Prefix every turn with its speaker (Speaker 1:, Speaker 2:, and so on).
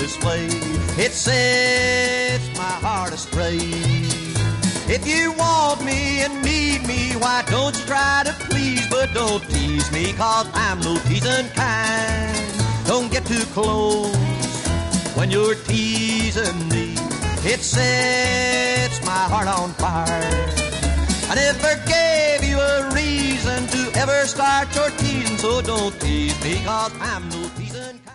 Speaker 1: this way. It sets my heart astray. If you want me and need me, why don't you try to please? But don't tease me, 'cause I'm no teasing kind. Don't get too close when you're teasing me. It sets my heart on fire. I never gave you a reason to ever start your teasing, so don't tease me, 'cause I'm no teasing kind.